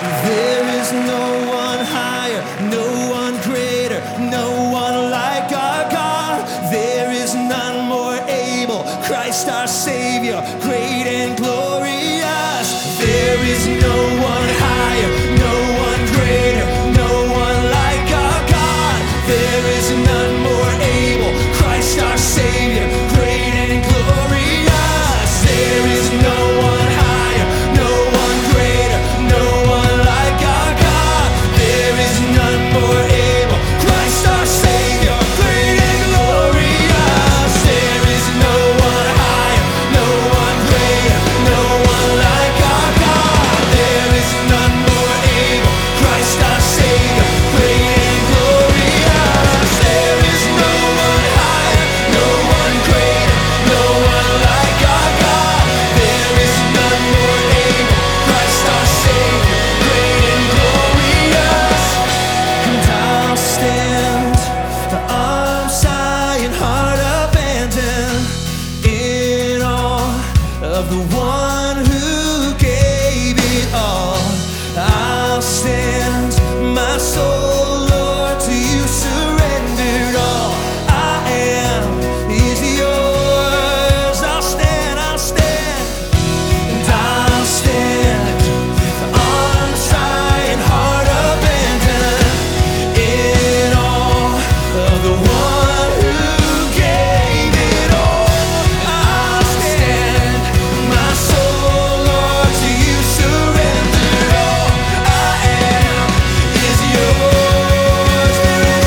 There is no one higher, no one greater, no one like our God. There is none more able, Christ our Savior, great and glorious. There is no one higher, no one greater, no one like our God. There is none more able, Christ our Savior, great and glorious. There is no one higher, no one greater, no one like our God. There is none more able, Christ our Savior, great and glorious. There is no one higher, no one greater, no one like our God. There is none more able, Christ our Savior, great and glorious. There is no one higher, no one greater, no one like our God. There is none more able, Christ our Savior, great and glorious. And I'll stand, arms high and heart abandoned, in awe of the one who gave it all. I'll stand, my soul, Lord, to you surrendered. All I am is yours. I'll stand, and I'll stand, arms high and heart abandoned, in awe of the one who gave it all. I'll stand, my soul, Lord, to you surrendered. All I am is yours.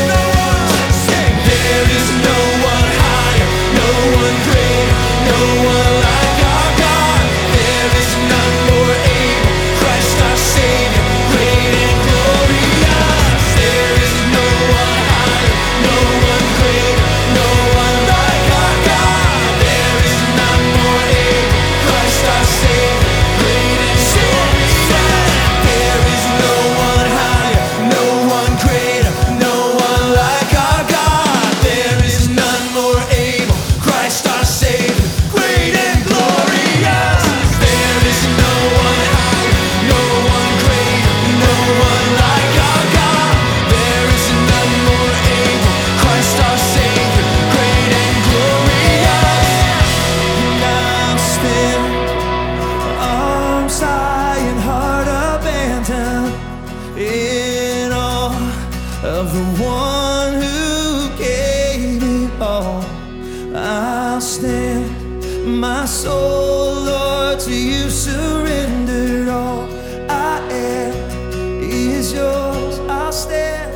There is no one higher, no one greater, no one like our God. There is none more able, Christ our Savior, great and glorious. There is no one higher, no one greater, no one like our God. There is none more able, Christ our Savior, great and glorious. There is no one higher, no one greater, no one like our God. There is none more able, Christ our Savior, great and glorious. There is no one higher, no one greater, no one like our God. There is none more able, Christ our Savior, great and glorious. And I'll stand, arms high and heart abandoned, in awe of the one who gave it all. I'll stand, my soul, Lord, to you surrendered. All I am is yours. I'll stand,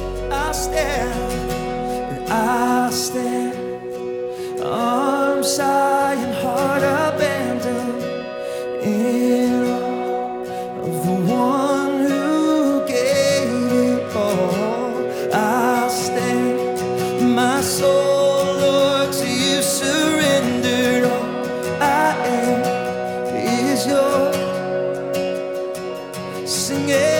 and I'll stand, arms high and heart abandoned, in awe of the one who gave it all. I'll stand, my soul, Lord, to you surrendered. All I am is yours. Sing it.